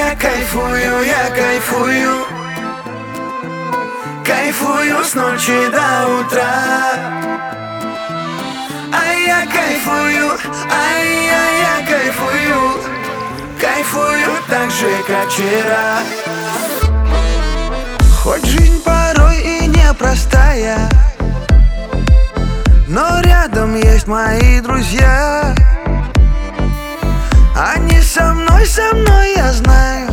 я кайфую, я кайфую. Кайфую с ночи до утра. Я кайфую, я кайфую. Кайфую так же, как вчера. Хоть жизнь порой и непростая, но рядом есть мои друзья. Они со мной, я знаю.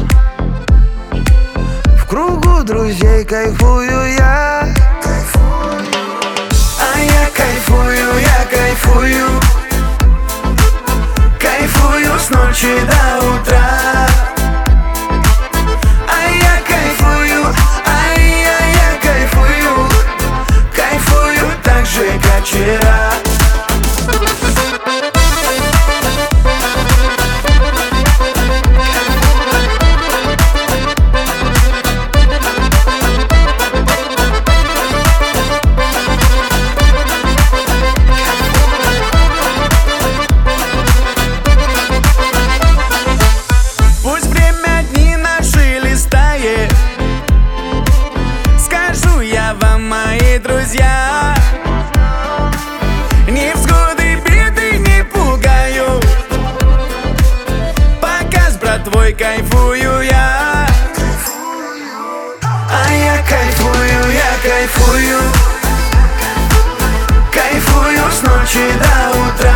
В кругу друзей кайфую я. Я кайфую, я кайфую. Кайфую с ночи до утра. Я кайфую, я кайфую. Кайфую так же, как вчера. Мои друзья, невзгоды, беды не пугаю. Пока с братвой кайфую я. Я кайфую, я кайфую. Кайфую с ночи до утра.